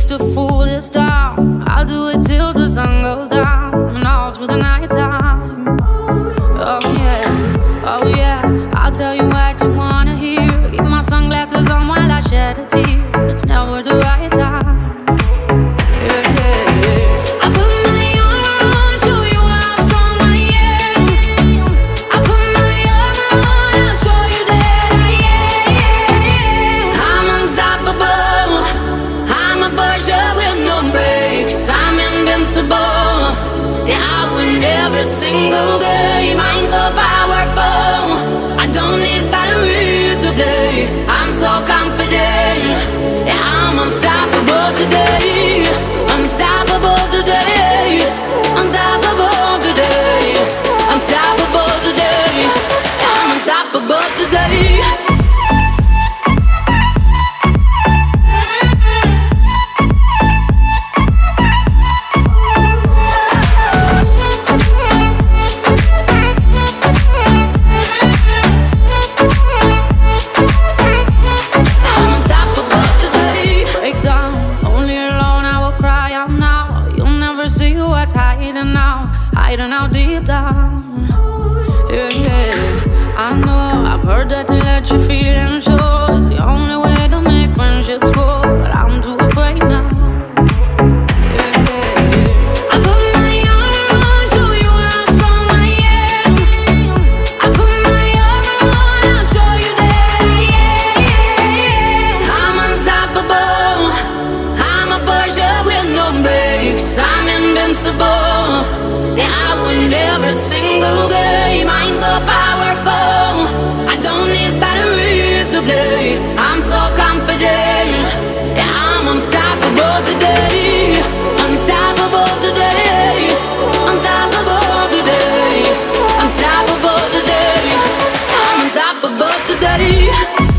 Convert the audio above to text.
takes to fool this town. I'll do it till the sun goes down and all through the night time. Oh yeah, oh yeah, I'll tell you what you wanna hear. Keep my sunglasses on while I shed a tear. It's never the right time. Yeah, yeah, yeah. I put my armor on, show you how strong I am. I put my armor on, I'll show you that I am. I'm unstoppable, I'm a Persia with no brakes. I'm invincible, yeah, I win every single game. I'm so powerful, I don't need batteries to play. I'm so confident, yeah, I'm unstoppable today. Unstoppable today. Unstoppable today. Unstoppable today. I'm unstoppable today. Hiding out deep down. Yeah, yeah, I know, I've heard that to let you feel and show is the only way to make friendships grow, but I'm too afraid now. Yeah, yeah, yeah. I put my armor on, show you how strong I am. I put my armor on, I'll show you that I am. I'm unstoppable, I'm a Persia with no brakes. I'm invincible, yeah, I win every single game. I'm so powerful, I don't need batteries to play. I'm so confident, yeah, I'm unstoppable today. Unstoppable today. Unstoppable today. Unstoppable today. I'm unstoppable today.